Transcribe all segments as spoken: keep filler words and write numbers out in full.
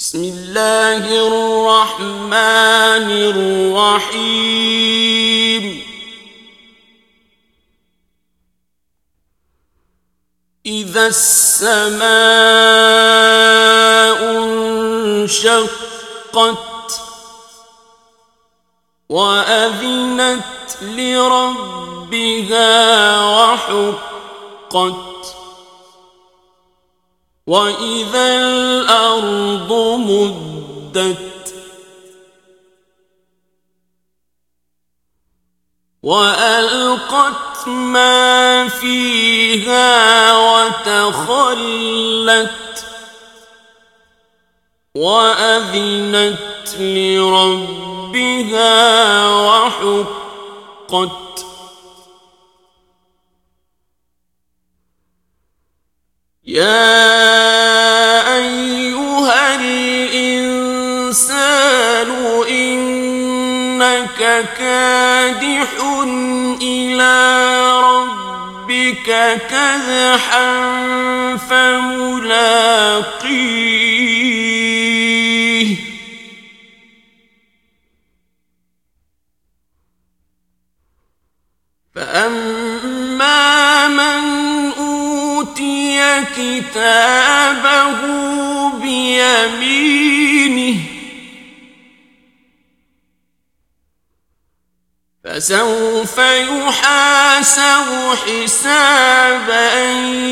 بسم الله الرحمن الرحيم إذا السماء انشقت وأذنت لربها وحقت وإذا الأرض مدت وألقت ما فيها وتخلت وأذنت لربها وحقت يا أيها الإنسان إنك كادح إلى ربك كدحا فملاقيه فأما من أوتي كتابه بيمينه فسوف يحاسب حسابا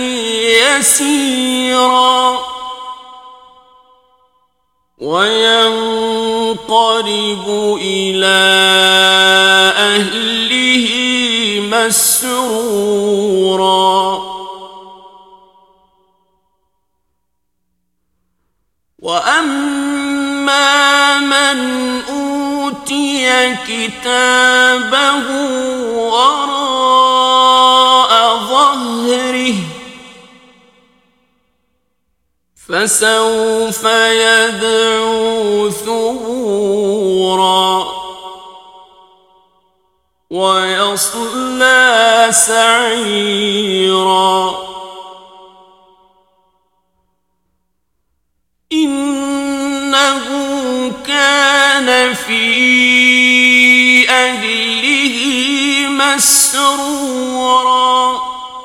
يسيرا وينقلب إلى أهله مسرورا وأما من أوتي كتابه وراء ظهره فسوف يدعو ثبورا ويصلى سعيرا إنه كان في أهله مسرورا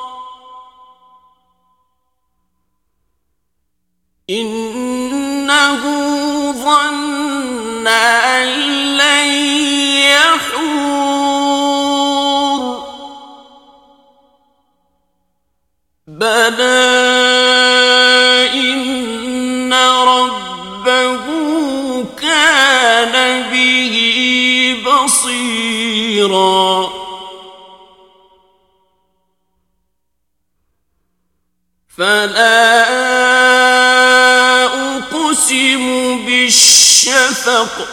إنه ظن أن لن يحور بلى إن ربه كان به بصيرا فلا أقسم بالشفق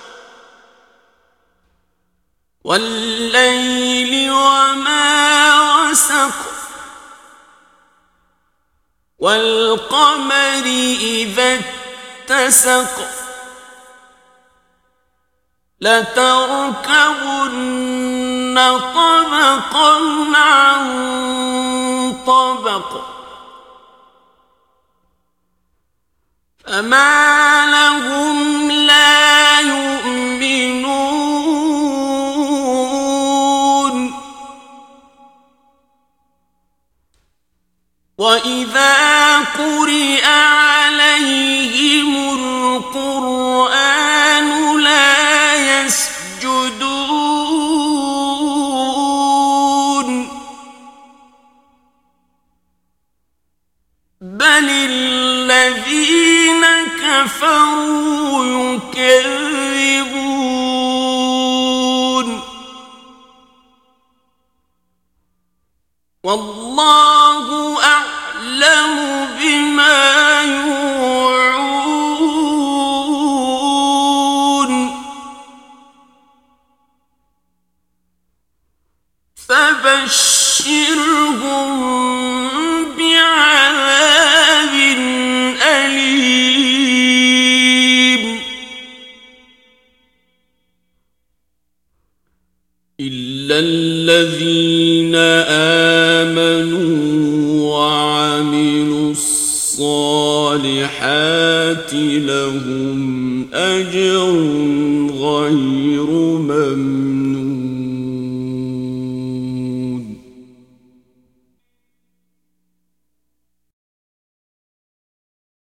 والليل وما وسق والقمر إذا اتسق لتركبن طبقا عن طبق فما لهم لا يؤمنون وإذا قرئ عليهم القرآن لا يسجدون بل الذين كفروا يكذبون والله أعلم بما يوعون فبشرهم بعذاب أليم إلا الذين آمنوا وعملوا الصالحات لهم أجر غير